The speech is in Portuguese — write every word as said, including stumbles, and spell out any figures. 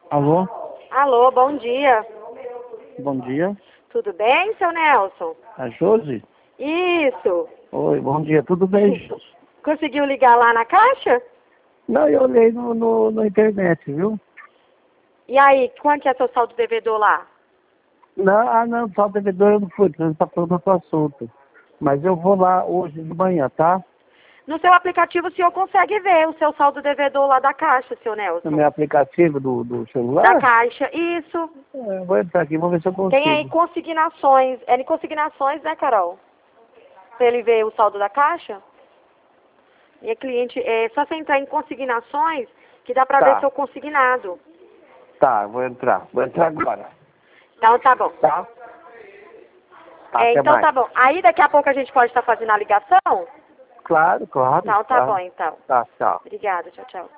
Alô? Alô, bom dia. Bom dia. Tudo bem, seu Nelson? A Josi? Isso. Oi, bom dia. Tudo bem, Josi? Conseguiu ligar lá na caixa? Não, eu olhei no, no, na internet, viu? E aí, quanto que é seu saldo devedor lá? Não, ah, não, só o devedor eu não fui, porque está falando outro assunto. Mas eu vou lá hoje de manhã, tá? No seu aplicativo o senhor consegue ver o seu saldo devedor lá da caixa, seu No Nelson. meu aplicativo do, do Da celular. caixa, isso. É, vou entrar aqui, vou ver se eu Tem aí consigo. consignações. É em consignações, né, Carol? Pra ele ver o saldo da caixa. E é cliente, é só você entrar em consignações que dá pra Tá. ver seu consignado. Tá, vou entrar. Vou entrar agora. Então tá bom. Tá? Tá, É, até então mais. tá bom. Aí daqui a pouco a gente pode estar fazendo a ligação? Claro, claro. Então tá claro. bom, então. Tá, tchau. Obrigada, tchau, tchau.